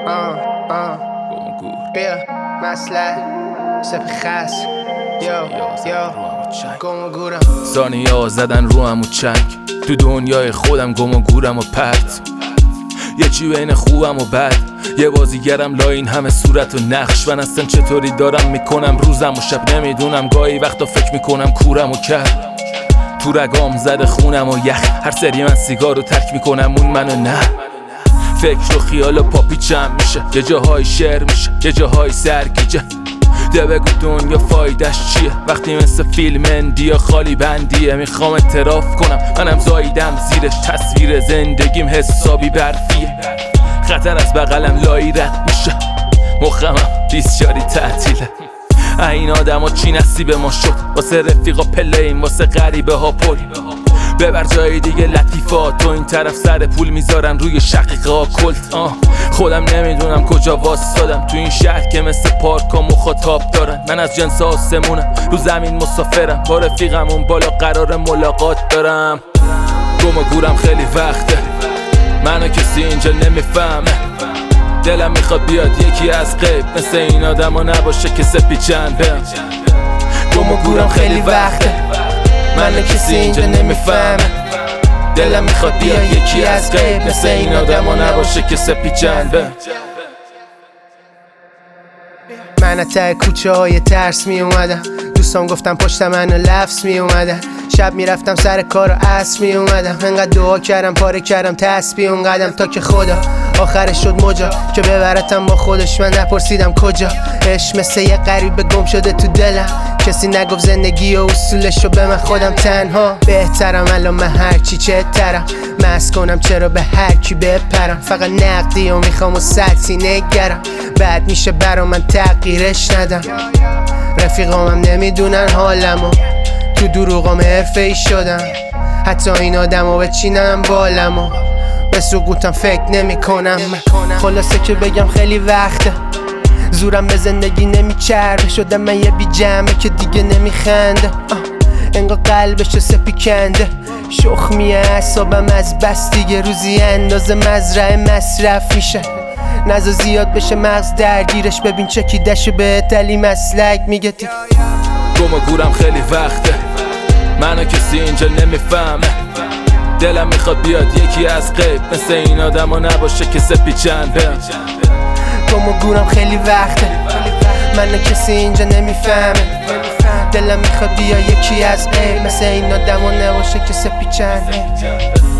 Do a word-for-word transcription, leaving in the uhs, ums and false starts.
آه آه بیا مسئله سپی خس یو یو گم و گورم ثانیه ها زدن رو هم و چنگ تو دنیای خودم گم و گورم و پرت یه چی بین خوبم و بد یه بازیگرم لا این همه صورت و نقش من اصلا چطوری دارم میکنم روزم و شب نمیدونم گاهی وقتا فکر میکنم کورم و کرد تو رگام زده خونم و یخ هر سری من سیگارو ترک میکنم اون منو نه فکر و خیال و پاپیچم میشه یه جاهای شعر میشه یه جاهای سرگیجه ده بگو دنیا فایدش چیه وقتی مثل فیلم اندیا خالی بندیه میخوام اعتراف کنم منم زاییدم زیرش تصویر زندگیم حسابی برفیه خطر از بغلم لایی رد میشه مخمم بیسیاری تعطیله این آدم ها چی نصیب ما شد واسه رفیقا پلیم واسه غریبه ها پل ببر جای دیگه لطیفات تو این طرف سر پول میذارن روی شقیقه ها کلت آه خودم نمیدونم کجا واسادم تو این شهر که مثل پارک ها مخاطاب دارن من از جنس آسمونم رو زمین مسافرم با رفیقم اون بالا قرار ملاقات دارم گم و گورم خیلی وقته منو کسی اینجا نمیفهمه دلم میخواد بیاد یکی از غیب مثل این آدم ها نباشه که سپی چنده گم و گورم خیلی وقته منو کسی اینجا نمیفهمه دلم میخواد بیاد یکی از غیب مثل این آدم ها نباشه که سپی چنده من ته کوچه های ترس می اومدم دوستان گفتم پشت منو لفظ می اومدن شب میرفتم سر کار و عصر می اومدم انقدر دعا کردم پاره کردم تسبیح اون قدم تا که خدا آخرش شد مجا که ببرتم با خودش من نپرسیدم کجا عشق مثل یه غریبه گم شده تو دلم کسی نگفت زندگی و اصولشو به من خودم تنها بهترم الان من هرچی چهترم مست کنم چرا به هر کی بپرم فقط نقدی و میخوام و سطحی نگرم بعد میشه برا من تغییرش ندم رفیقامم نمیدونن حالمو تو دروغام حرفه‌ای شدم حتی این آدمو بچینم بالمو به سقوطم فکر نمی کنم خلاصه که بگم خیلی وقته زورم به زندگی نمیچربه شدم من یه بی جمعه که دیگه نمیخنده انگار قلبش سپی کنده شخمیه اعصابم از بس دیگه روزی اندازه مزرعه مصرف میشه نزا زیاد بشه مغز درگیرش ببین چکیدشو به تلی مسلک میگه دیگه گم و گورم خیلی وقته منو کسی اینجا نمیفهمه دلم میخواد بیاد یکی از غیب مثل این آدم ها نباشه که سپی چنده گم و گورم خیلی وقته منو کسی اینجا نمیفهمه دلم میخواد بیاد یکی از غیب مثل این آدم ها نباشه که سپی چنده